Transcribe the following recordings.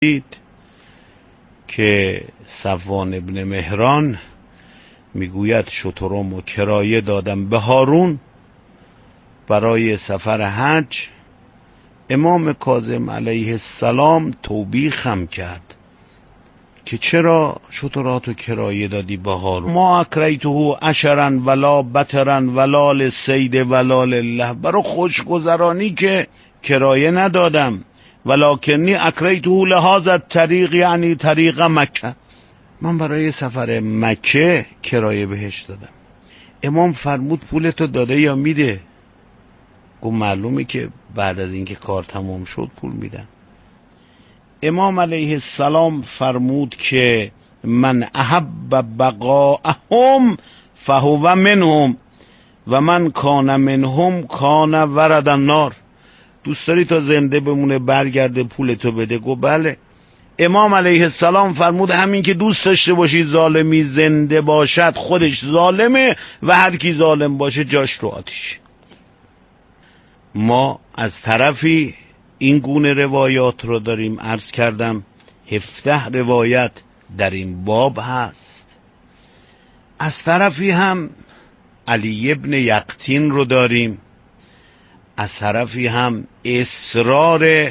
که صفوان ابن مهران میگوید شترم و کرایه دادم به هارون برای سفر حج. امام کاظم علیه السلام توبیخم کرد که چرا شتراتو کرایه دادی به هارون؟ ما اکریته عشرا ولا بطرا ولا للصید ولا لله، برای خوشگذرانی که کرایه ندادم، ولکنی اکریته لهذا الطریق، یعنی طریق مکه، من برای سفر مکه کرایه بهش دادم. امام فرمود پولتو داده یا میده؟ گفت معلومه که بعد از اینکه کار تمام شد پول میدن. امام علیه السلام فرمود که من احب بقاءهم فهو منهم و من کان منهم کان ورد النار. دوست داری تا زنده بمونه برگرده پولتو بده؟ گفت بله. امام علیه السلام فرمود همین که دوست داشته باشی ظالمی زنده باشد خودش ظالمه و هر کی ظالم باشه جاش رو آتیشه. ما از طرفی این گونه روایات رو داریم، عرض کردم 17 روایت در این باب هست. از طرفی هم علی ابن یقطین رو داریم، از طرفی هم اصرار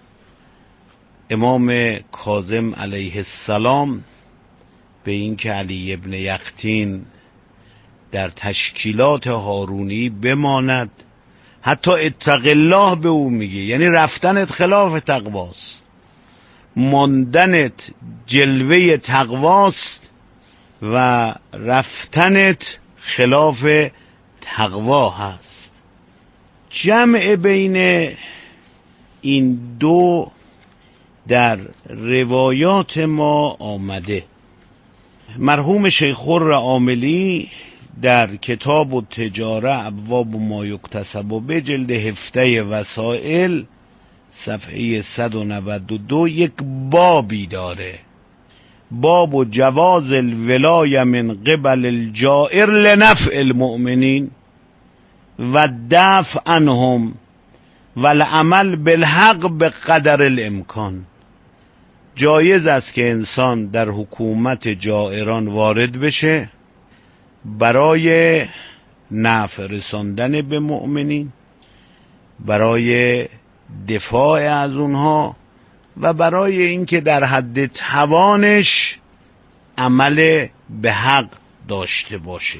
امام کاظم علیه السلام به این که علی ابن یقطین در تشکیلات هارونی بماند، حتی اتق الله به او میگه، یعنی رفتنت خلاف تقواست، ماندنت جلوه تقواست و رفتنت خلاف تقوا هست. جمع بین این دو در روایات ما آمده. مرحوم شیخ خر عاملی در کتاب التجاره ابواب ما یکتسب به جلد 17 وسائل صفحه 192 یک بابی داره، باب جواز الولایه من قبل الجائر لنفع المؤمنین و دفع عنهم و العمل بالحق به قدر الامکان. جایز است که انسان در حکومت جائران وارد بشه برای نفع رساندن به مؤمنین، برای دفاع از اونها و برای اینکه در حد توانش عمل به حق داشته باشه.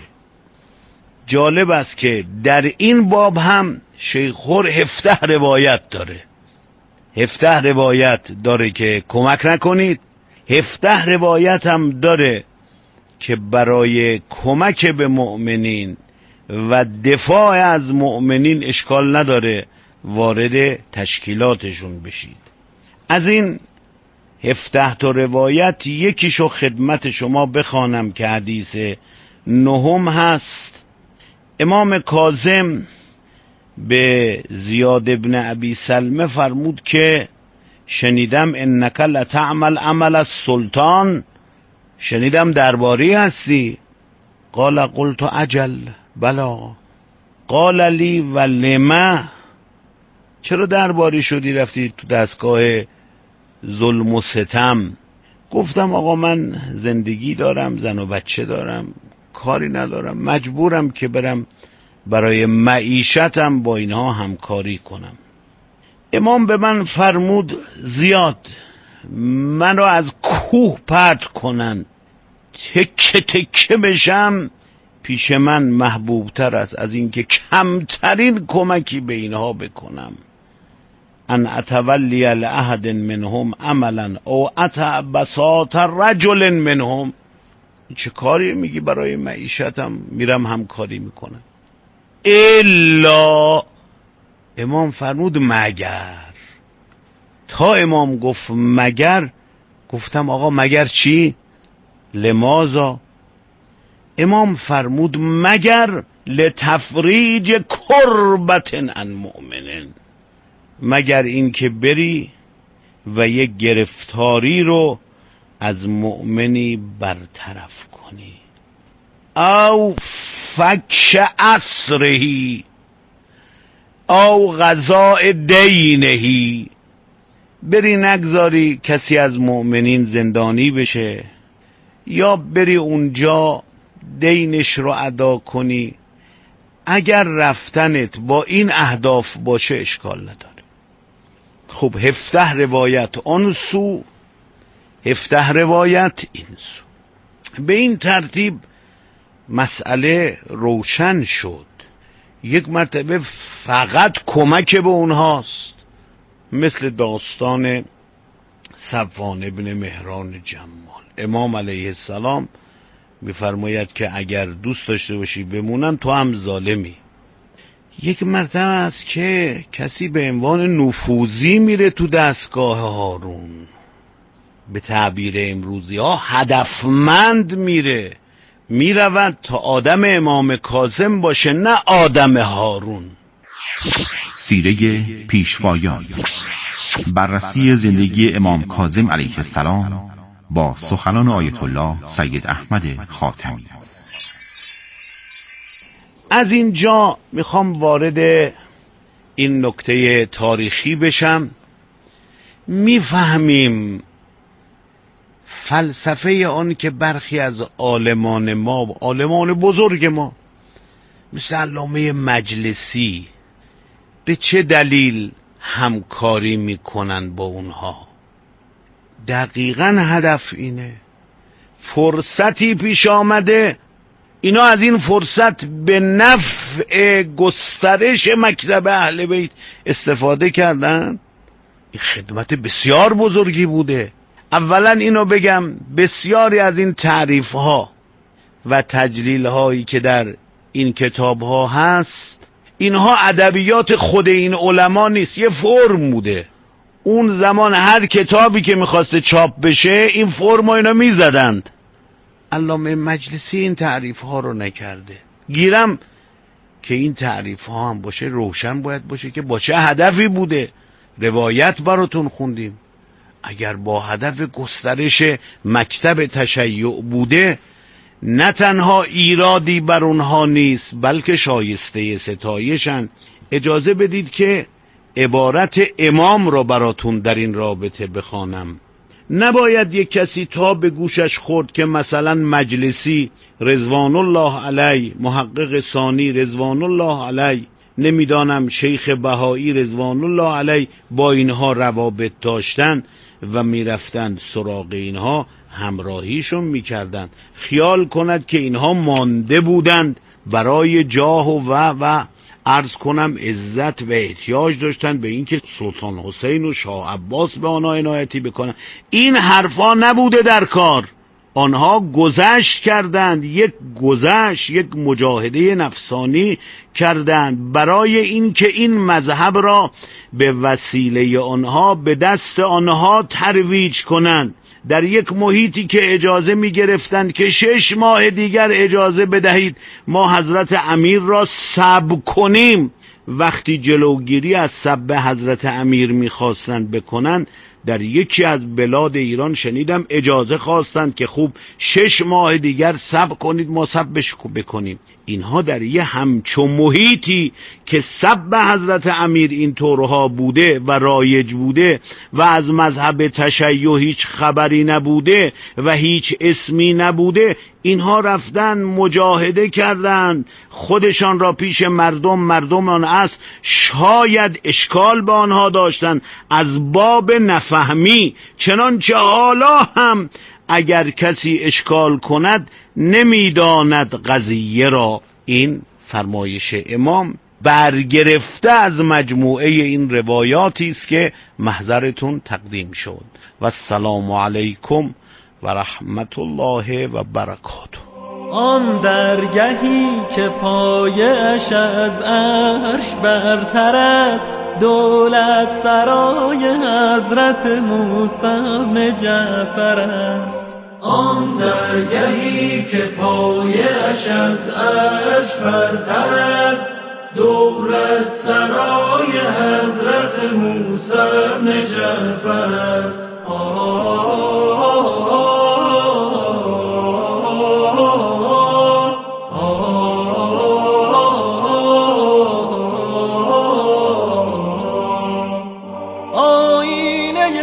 جالب است که در این باب هم شیخ خر 17 روایت داره، 17 روایت داره که کمک نکنید، 17 روایت هم داره که برای کمک به مؤمنین و دفاع از مؤمنین اشکال نداره وارد تشکیلاتشون بشید. از این 17 تا روایت یکیشو خدمت شما بخوانم که حدیث 9 هست. امام کاظم به زیاد ابن ابی سلمه فرمود که شنیدم انک لتعمل عمل السلطان، شنیدم درباری هستی. قال قلت اجل بلا. قال لی و لما، چرا درباری شدی رفتی تو دستگاه ظلم و ستم؟ گفتم آقا من زندگی دارم، زن و بچه دارم، کاری ندارم، مجبورم که برم برای معیشتم با اینها همکاری کنم. امام به من فرمود زیاد من را از کوه پرت کنن تکه تکه بشم پیش من محبوب تر است از اینکه کمترین کمکی به اینها بکنم. ان اتولی لأحد منهم عملا او اتع بساط رجل منهم. چه کاری میگی؟ برای معیشتم میرم همکاری میکنم. الا، امام فرمود مگر. تا امام گفت مگر، گفتم آقا مگر چی؟ لماذا؟ امام فرمود مگر لتفریج کربت عن مؤمنین، مگر این که بری و یک گرفتاری رو از مؤمنی برطرف کنی. او فک اسرهی او قضاء دینهی، بری نگذاری کسی از مؤمنین زندانی بشه، یا بری اونجا دینش رو ادا کنی، اگر رفتنت با این اهداف باشه اشکال نداره. خب 17 روایت آن سو، 17 روایت این سو. به این ترتیب مسئله روشن شد. یک مرتبه فقط کمک به اونهاست، مثل داستان صفوان ابن مهران جمال. امام علیه السلام میفرماید که اگر دوست داشته باشی بمونم تو هم ظالمی. یک مرتبه است که کسی به عنوان نفوذی میره تو دستگاه هارون، به تعبیر امروزی ها هدفمند میرود تا آدم امام کاظم باشه، نه آدم هارون. سیره پیشوایان، بررسی زندگی امام کاظم علیه السلام با سخنان آیت الله سید احمد خاتمی. از اینجا میخوام وارد این نکته تاریخی بشم. میفهمیم فلسفه آن که برخی از عالمان ما، عالمان بزرگ ما مثل علامه مجلسی، به چه دلیل همکاری میکنن با اونها؟ دقیقاً هدف اینه. فرصتی پیش آمده، اینا از این فرصت به نفع گسترش مکتب اهل بیت استفاده کردن. این خدمت بسیار بزرگی بوده. اولا اینو بگم، بسیاری از این تعریف ها و تجلیل هایی که در این کتاب ها هست، اینها ادبیات خود این علما نیست، یه فرم بوده. اون زمان هر کتابی که میخواسته چاپ بشه این فرم ها اینا میزدند. علامه مجلسی این تعریف ها رو نکرده. گیرم که این تعریف ها هم باشه روشن باید باشه که با چه هدفی بوده. روایت براتون خوندیم. اگر با هدف گسترش مکتب تشیع بوده، نه تنها ایرادی بر اونها نیست بلکه شایسته ستایشن. اجازه بدید که عبارت امام را براتون در این رابطه بخوانم. نباید یک کسی تا به گوشش خورد که مثلا مجلسی رضوان الله علیه، محقق ثانی رضوان الله علیه، نمیدانم شیخ بهایی رضوان الله علیه با اینها روابط داشتن و میرفتند سراغ اینها، همراهیشون میکردند. خیال کند که اینها مانده بودند برای جاه و عرض کنم عزت و احتیاج داشتند به اینکه سلطان حسین و شاه عباس به آنها عنایتی بکنند. این حرفا نبوده در کار. آنها گذشت کردند، یک مجاهده نفسانی کردند برای اینکه این مذهب را به وسیله آنها به دست آنها ترویج کنند. در یک محیطی که اجازه می گرفتند که 6 ماه دیگر اجازه بدهید ما حضرت امیر را سب کنیم، وقتی جلوگیری از سب حضرت امیر می خواستند بکنند، در یکی از بلاد ایران شنیدم اجازه خواستند که خوب 6 ماه دیگر صبر کنید ما صبرش بکنیم. اینها در یه همچون محیطی که سب حضرت امیر این طورها بوده و رایج بوده و از مذهب تشیع هیچ خبری نبوده و هیچ اسمی نبوده، اینها رفتن مجاهده کردند خودشان را پیش مردم آن است. شاید اشکال به آنها داشتن از باب نفهمی، چنانچه حالا هم اگر کسی اشکال کند نمیداند قضیه را. این فرمایش امام برگرفته از مجموعه این روایاتی است که محضرتون تقدیم شد. و السلام علیکم و رحمت الله و برکاته. آن درگهی که پایش از عرش برتر است، دولت سرای حضرت موسی بن جعفر است. آن درگهی که پایش از عرش برتر است، دولت سرای حضرت موسی بن جعفر است. آینه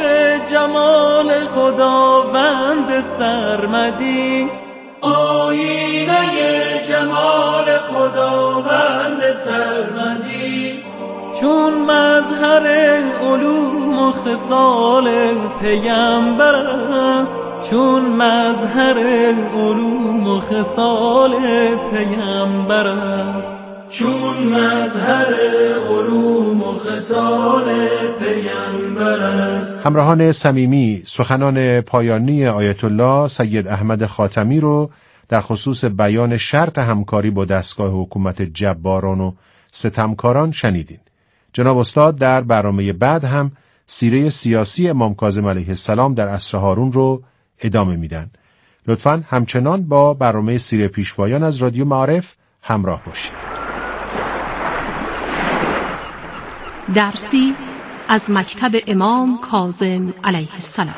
خداوند سرمدی، آینه جمال خداوند سرمدی. چون مظهر علوم و خصال پیامبر است، چون مظهر علوم و خصال پیامبر است، چون مظهر علوم و خصال پیامبر است. همراهان صمیمی، سخنان پایانی آیت الله سید احمد خاتمی رو در خصوص بیان شرط همکاری با دستگاه حکومت جباران و ستمکاران شنیدین. جناب استاد در برنامه بعد هم سیره سیاسی امام کاظم علیه السلام در عصر هارون رو ادامه میدن. لطفاً همچنان با برنامه سیره پیشوایان از رادیو معارف همراه باشید. درسی از مکتب امام کاظم علیه السلام.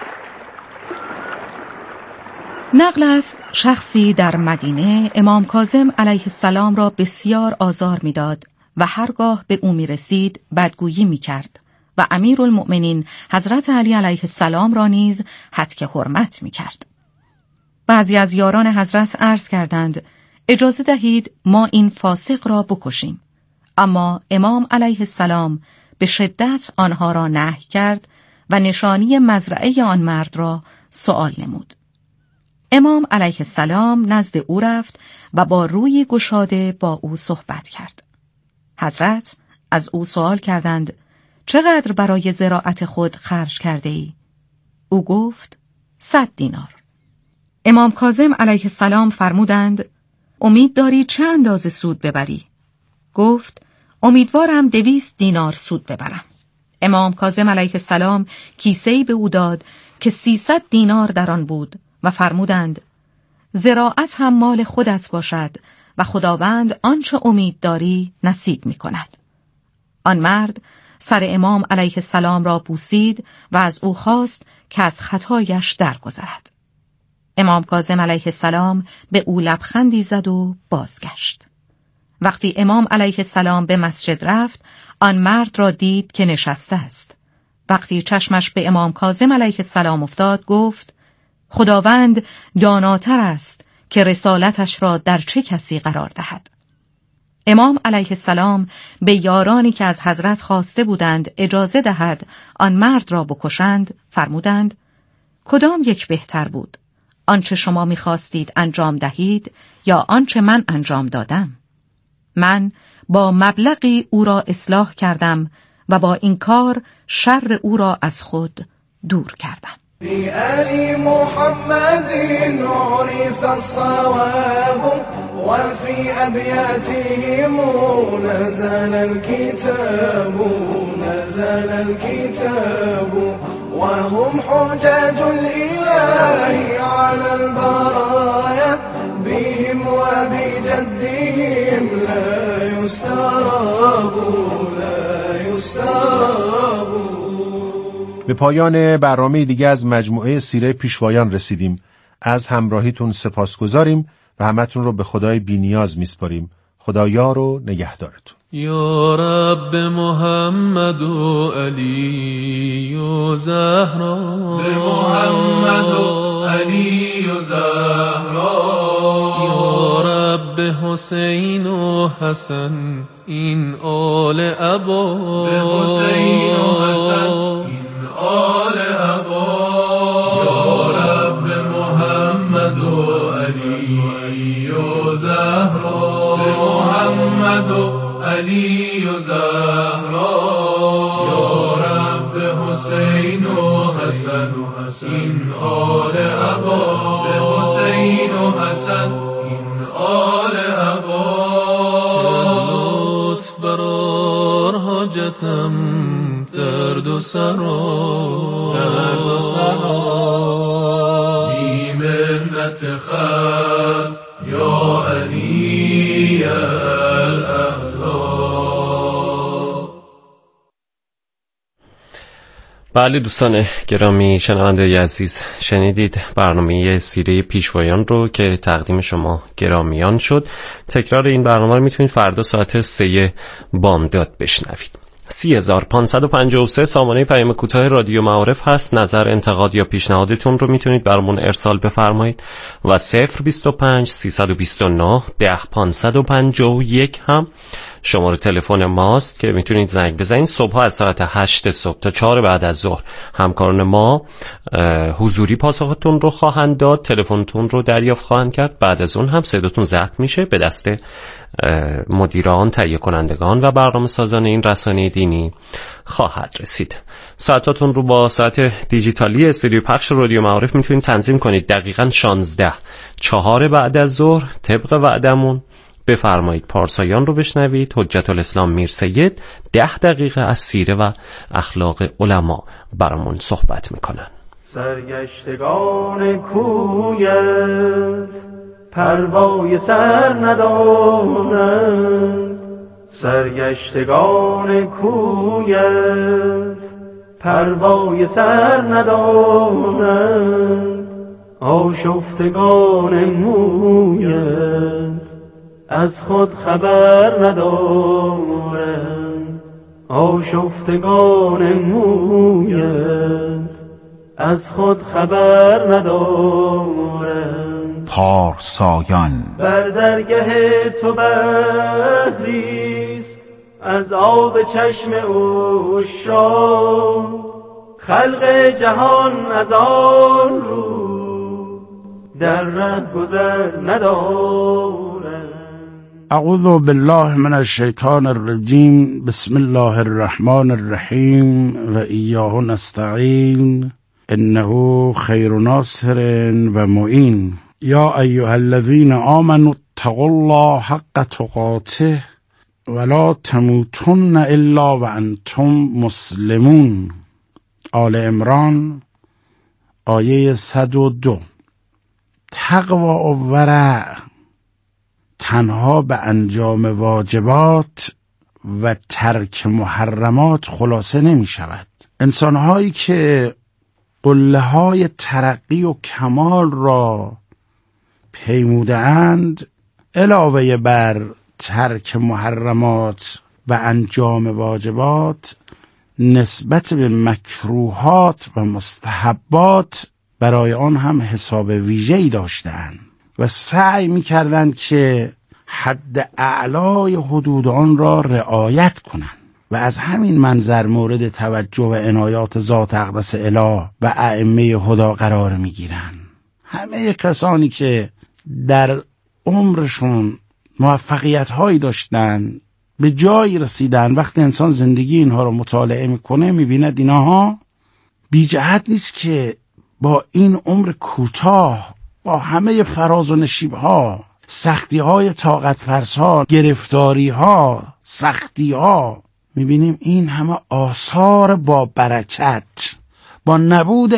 نقل است شخصی در مدینه امام کاظم علیه السلام را بسیار آزار می‌داد و هرگاه به او می‌رسید بدگویی می‌کرد و امیرالمؤمنین حضرت علی علیه السلام را نیز هتک حرمت می‌کرد. بعضی از یاران حضرت عرض کردند اجازه دهید ما این فاسق را بکشیم، اما امام علیه السلام به شدت آنها را نهی کرد و نشانی مزرعه آن مرد را سؤال نمود. امام علیه السلام نزد او رفت و با روی گشاده با او صحبت کرد. حضرت از او سؤال کردند چقدر برای زراعت خود خرج کرده ای؟ او گفت 100 دینار. امام کاظم علیه السلام فرمودند امید داری چه اندازه سود ببری؟ گفت امیدوارم 200 دینار سود ببرم. امام کاظم علیه السلام کیسه‌ای به او داد که 300 دینار در آن بود و فرمودند زراعت هم مال خودت باشد و خداوند آنچه امید داری نصیب می کند. آن مرد سر امام علیه السلام را بوسید و از او خواست که از خطایش درگذرد. امام کاظم علیه السلام به او لبخندی زد و بازگشت. وقتی امام علیه السلام به مسجد رفت، آن مرد را دید که نشسته است. وقتی چشمش به امام کاظم علیه السلام افتاد، گفت خداوند داناتر است که رسالتش را در چه کسی قرار دهد. امام علیه السلام به یارانی که از حضرت خواسته بودند اجازه دهد آن مرد را بکشند فرمودند کدام یک بهتر بود؟ آنچه شما می‌خواستید انجام دهید یا آنچه من انجام دادم؟ من با مبلغی او را اصلاح کردم و با این کار شر او را از خود دور کردم. بآل محمد عرف الصواب وفي أبياتهم نزل الكتاب وهم حجاج الإله على البرايا بهم وبجدهم لا يستراب. به پایان برنامه دیگه از مجموعه سیره پیشوایان رسیدیم. از همراهیتون سپاسگزاریم و همتون رو به خدای بی‌نیاز میسپاریم. خدا یار و نگهدارتون. یا رب محمد و علی و زهرا، به محمد و علی و زهرا. یا رب حسین و حسن این آل ابا، به حسین و حسن این آل ابا. یا رب محمد و علی و زهرا، به محمد و علی و زهرا. یا رب حسین و حسن این آل ابا، به حسین و حسن این آل ابا. لطف برار حاجتم درد و سرا، بی منت خلق یا علی الاعلا. بله دوستان گرامی، شنونده عزیز، شنیدید برنامه سیره پیشوایان رو که تقدیم شما گرامیان شد. تکرار این برنامه رو میتونید فردا ساعت 3 بامداد بشنوید. 30553 سامانه پیام کوتاه رادیو معارف هست. نظر، انتقاد یا پیشنهادتون رو میتونید برامون ارسال بفرمایید و 025 329 10551 هم شماره تلفن ماست که میتونید زنگ بزنید. صبح از ساعت 8 صبح تا 4 بعد از ظهر همکاران ما حضوری پاسختون رو خواهند داد، تلفنتون رو دریافت خواهند کرد. بعد از اون هم صداتون ضبط میشه، به دست مدیران، تهیه کنندگان و برنامه‌سازان این رسانه دینی خواهد رسید. ساعتاتون رو با ساعت دیجیتالی استودیو پخش رادیو معارف میتونید تنظیم کنید. دقیقاً 16 4 بعد از ظهر طبق وعدمون بفرمایید پارسایان رو بشنوید. حجت الاسلام میر سید 10 دقیقه از سیره و اخلاق علما برامون صحبت میکنن. سرگشتگان کویت پروای سر ندانند، سرگشتگان کویت پروای سر ندانند، آشفتگان مویت از خود خبر ندارند، آشفتگان مویت از خود خبر ندارند. پارسایان بر درگه تو بحریست از آب چشم عشاق، خلق جهان از آن رو در ره گذر ندارند. اعوذ بالله من الشیطان الرجیم. بسم الله الرحمن الرحیم و ایاه نستعین انه خیر ناصر و معین. یا ایها الذین آمنوا اتقوا الله حق تقاته ولا تموتن الا وانتم مسلمون. آل عمران آیه 102. تقوا و ورع تنها به انجام واجبات و ترک محرمات خلاصه نمی شود. انسانهایی که قله های ترقی و کمال را پیموده اند، علاوه بر ترک محرمات و انجام واجبات، نسبت به مکروهات و مستحبات برای آن هم حساب ویژه‌ای داشتند و سعی می‌کردند که حد اعلای حدود آن را رعایت کنند و از همین منظر مورد توجه و عنایات ذات اقدس اله و ائمه هدا قرار می‌گیرند. همه کسانی که در عمرشون موفقیت‌هایی داشتند، به جایی رسیدن، وقتی انسان زندگی اینها رو مطالعه میکنه میبیند اینها بی جهت نیست که با این عمر کوتاه، با همه فراز و نشیب‌ها، سختی‌های طاقت فرس‌ها، گرفتاری‌ها، سختی‌ها، میبینیم این همه آثار با برکت، با نبود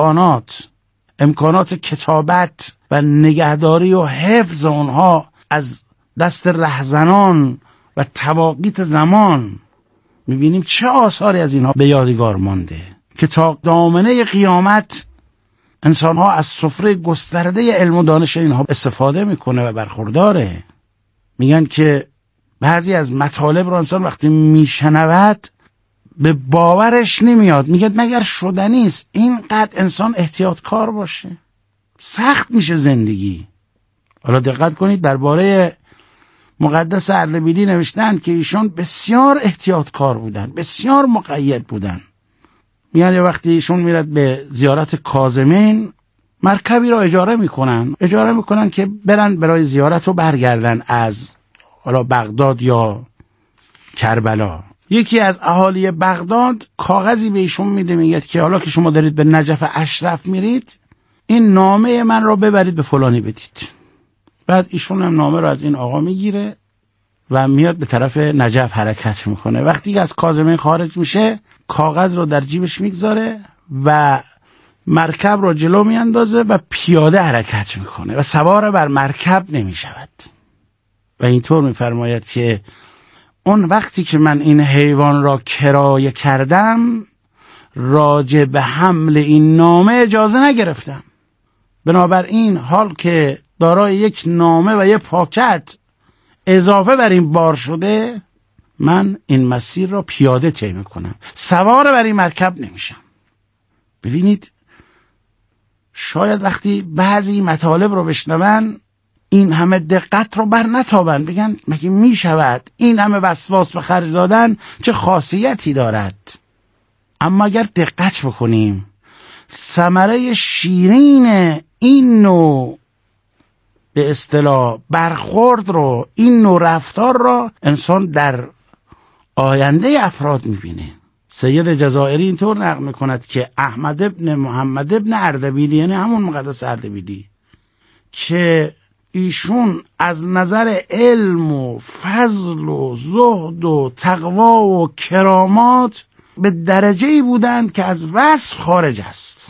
امکانات کتابت و نگهداری و حفظ اونها از دست رهزنان و تواقیت زمان، میبینیم چه آثاری از اینها به یادگار مانده که تا دامنه قیامت انسانها از سفره گسترده علم و دانش اینها استفاده میکنه و برخورداره. میگن که بعضی از مطالب رو انسان وقتی میشنود به باورش نمیاد، میگه مگر شدنی است اینقدر انسان احتیاطکار باشه؟ سخت میشه زندگی. حالا دقت کنید، درباره مقدس اردبیلی نوشتن که ایشون بسیار احتیاطکار بودن، بسیار مقید بودن. میگن یه وقتی ایشون میرد به زیارت کاظمین، مرکبی را اجاره میکنن که برن برای زیارت و برگردن از حالا بغداد یا کربلا. یکی از اهالی بغداد کاغذی به ایشون میده، میگه که حالا که شما دارید به نجف اشرف میرید، این نامه من را ببرید به فلانی بدید. بعد ایشون هم نامه را از این آقا میگیره و میاد به طرف نجف حرکت میکنه. وقتی که از کاظمین خارج میشه، کاغذ رو در جیبش میگذاره و مرکب رو جلو میاندازه و پیاده حرکت میکنه و سوار بر مرکب نمیشود و اینطور میفرماید که اون وقتی که من این حیوان را کرایه کردم، راجع به حمل این نامه اجازه نگرفتم. بنابراین حال که دارای یک نامه و یک پاکت اضافه بر این بار شده، من این مسیر را پیاده طی میکنم، سوار بر این مرکب نمیشم. ببینید شاید وقتی بعضی مطالب رو بشنون این همه دقت رو بر نتابن، بگن مگه میشود این همه وسواس به خرج دادن چه خاصیتی دارد؟ اما اگر دقت بکنیم ثمره شیرین این نوع به اصطلاح برخورد رو، این نوع رفتار را انسان در آینده افراد میبینه. سید جزائری اینطور نقل میکند که احمد ابن محمد ابن اردبیلی، یعنی همون مقدس اردبیلی، که ایشون از نظر علم و فضل و زهد و تقوا و کرامات به درجه‌ای بودند که از وصف خارج است.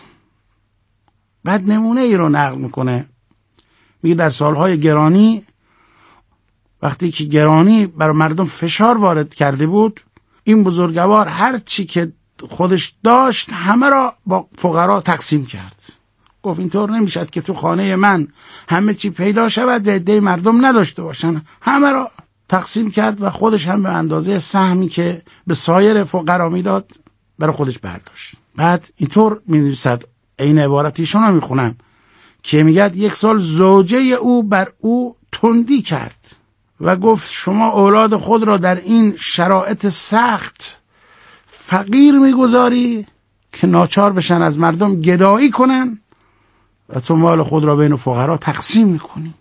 بعد نمونه ای رو نقل میکنه، میگه در سالهای گرانی وقتی که گرانی بر مردم فشار وارد کرده بود، این بزرگوار هر چی که خودش داشت همه را با فقرا تقسیم کرد. گفت اینطور نمیشد که تو خانه من همه چی پیدا شود و عده مردم نداشته باشن. همه را تقسیم کرد و خودش هم به اندازه سهمی که به سایر فقرا میداد برای خودش برداشت. بعد اینطور می‌نویسد، این عبارتیشون رو میخونم که میگه یک سال زوجه او بر او تندی کرد و گفت شما اولاد خود را در این شرایط سخت فقیر میگذاری که ناچار بشن از مردم گدایی کنن و تو مال خود را بین فقرا تقسیم میکنی.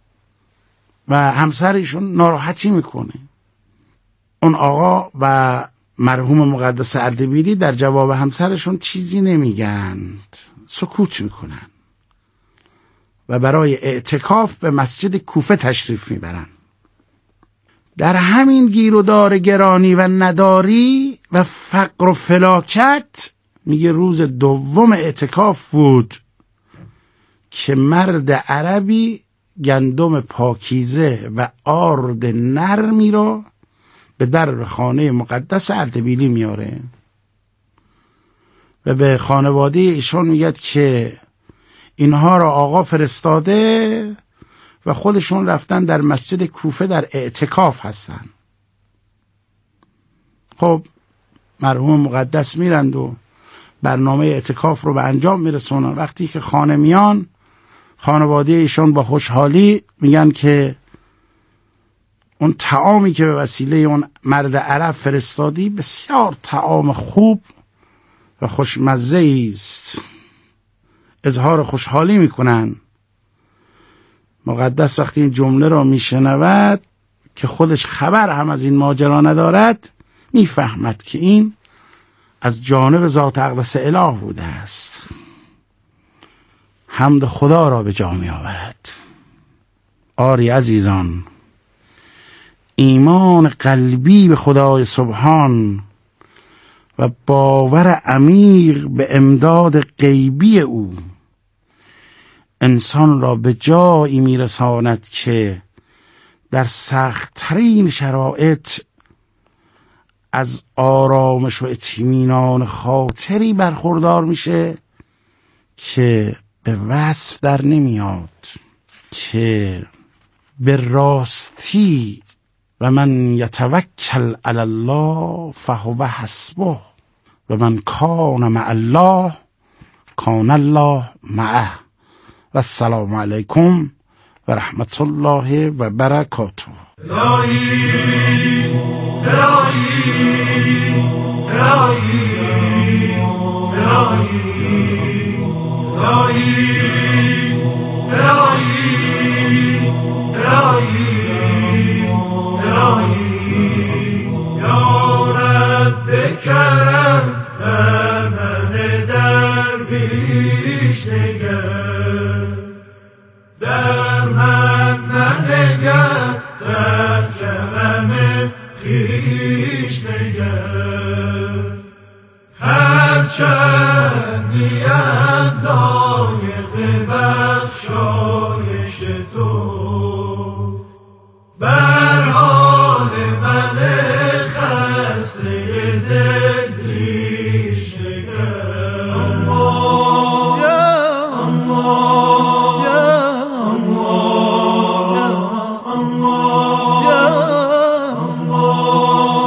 و همسرشون ناراحتی میکنه. اون آقا و مرحوم مقدس اردبیلی در جواب همسرشون چیزی نمیگند، سکوت میکنن و برای اعتکاف به مسجد کوفه تشریف میبرن. در همین گیر و دار گرانی و نداری و فقر و فلاکت، میگه روز دوم اعتکاف بود که مرد عربی گندم پاکیزه و آرد نرمی رو به در خانه مقدس اردبیلی میاره و به خانواده ایشون میگه که اینها را آقا فرستاده و خودشون رفتن در مسجد کوفه در اعتکاف هستن. خب مرحوم مقدس میرند و برنامه اعتکاف رو به انجام میرسونن. وقتی که خانه میان، خانواده ایشون با خوشحالی میگن که اون طعامی که به وسیله اون مرد عرب فرستادی بسیار طعام خوب و خوشمزه است. اظهار خوشحالی میکنن. مقدس وقتی این جمله را میشنود که خودش خبر هم از این ماجرا ندارد، میفهمد که این از جانب ذات اقدس اله بوده است. حمد خدا را به جا می آورد. آری عزیزان، ایمان قلبی به خدای سبحان و باور عمیق به امداد غیبی او انسان را به جایی می رساند که در سخت‌ترین شرایط از آرامش و اطمینان خاطری برخوردار میشه که به وصف در نمیاد، که به راستی و من یتوکل علی الله فهو حسبه و من کان مع الله کان الله معه. و السلام علیکم و رحمت الله و برکاته. کرم بر من درویش نگر، در من نگر، در کرم خویش نگر. هرچند نیم لایق بخشایش تو، بر حال من خسته دل ریش نگر. الله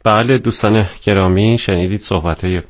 بله دوستان گرامی، شنیدید صحبت‌های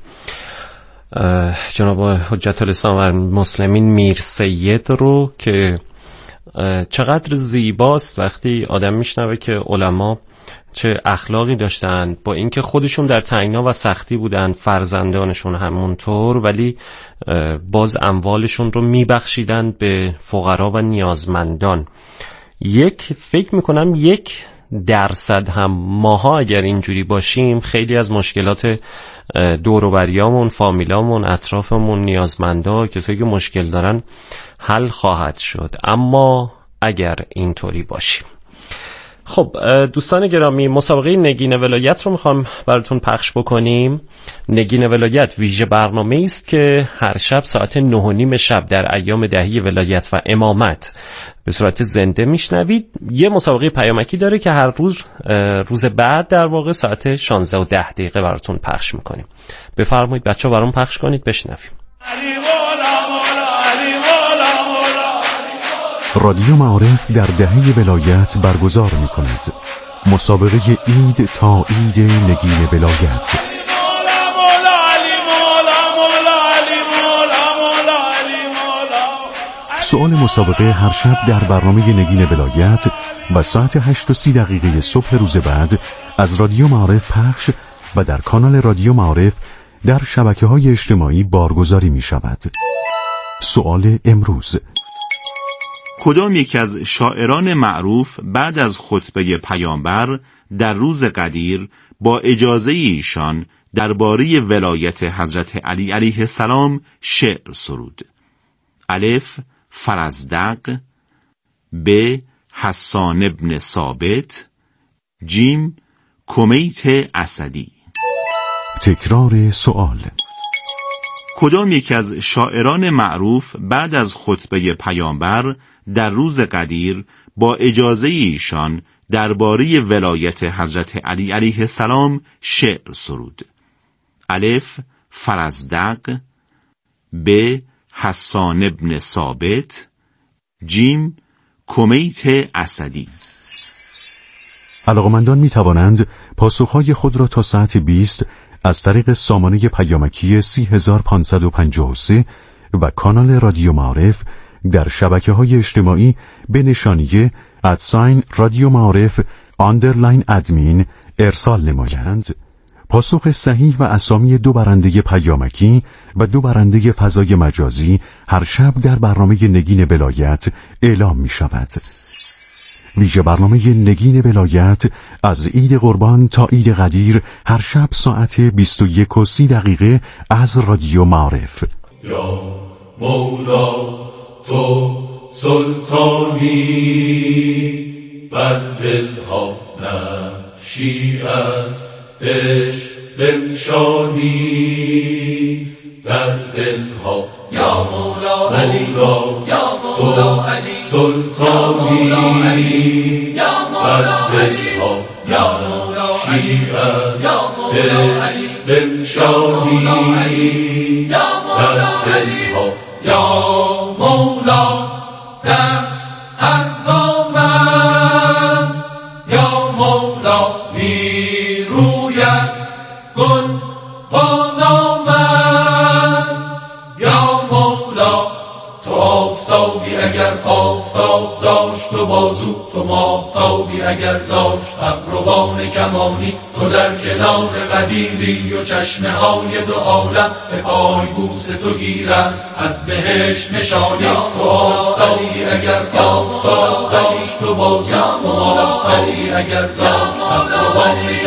جناب حجت الاسلام و المسلمین میر سید رو که چقدر زیباست وقتی آدم میشنوه که علما چه اخلاقی داشتن، با اینکه خودشون در تنگنا و سختی بودن، فرزندانشون همونطور، ولی باز اموالشون رو میبخشیدن به فقرا و نیازمندان. فکر میکنم 1% هم ماها اگر اینجوری باشیم خیلی از مشکلات دور و بریامون، فامیلامون، اطرافمون، نیازمندا، کسایی که مشکل دارن حل خواهد شد. اما اگر اینطوری باشیم. خب دوستان گرامی، مسابقه نگین ولایت رو میخوام براتون پخش بکنیم. نگین ولایت ویژه برنامه است که هر شب ساعت 9:30 شب در ایام دهی ولایت و امامت به صورت زنده میشنوید. یه مسابقه پیامکی داره که هر روز بعد در واقع ساعت 16:10 براتون پخش میکنیم. بفرمایید بچه‌ها برام پخش کنید بشنویم. رادیو معارف در دهه ولایت برگزار می کند. مسابقه عید تا عید نگین ولایت. سؤال مسابقه هر شب در برنامه نگین ولایت و ساعت 8:30 صبح روز بعد از رادیو معارف پخش و در کانال رادیو معارف در شبکه‌های اجتماعی بارگذاری می شود. سؤال امروز: کدام یک از شاعران معروف بعد از خطبه پیامبر در روز قدیر با اجازه ایشان درباره ولایت حضرت علی علیه السلام شعر سرود؟ الف فرزدق، ب حسان بن ثابت، جیم کمیت اسدی. تکرار سؤال: کدام یک از شاعران معروف بعد از خطبه پیامبر در روز قدیر با اجازه ایشان درباره ولایت حضرت علی علیه السلام شعر سرود؟ الف فرزدق، ب حسان بن ثابت، جیم کمیت اسدی. علاقمندان می توانند پاسخهای خود را تا ساعت 20 از طریق سامانه پیامکی 30553 و کانال رادیو معارف در شبکه‌های اجتماعی به نشانی @رادیو معارف _ ارسال نمایند. پاسخ صحیح و اسامی 2 برنده پیامکی و 2 برنده فضای مجازی هر شب در برنامه نگین ولایت اعلام می شود. ویژه برنامه نگین ولایت از عید قربان تا عید قدیر هر شب ساعت 21:30 از رادیو معارف. یا مولا تو سلطانی، بر دلها نقشی از عشق بنشانی، در دلها یا مولا علی، یا مولا علی سلطانی، بر دلها یا مولا علی از عشق بنشانی، در دلها یا مولا در هر دامن، یا مولا میروید گل با نامن، یا مولا تو آفتابی اگر آفتاب داشت و بازو، تو ماهتابی اگر داشت ابروان کمانی، تو در کنار قدیری و چشمه های 2 عالم به پای بوس تو گیرن از بهشت نشانی. تو آفتابی اگر آفتاب داشت و بازو، تو ماهتابی اگر داشت ابروان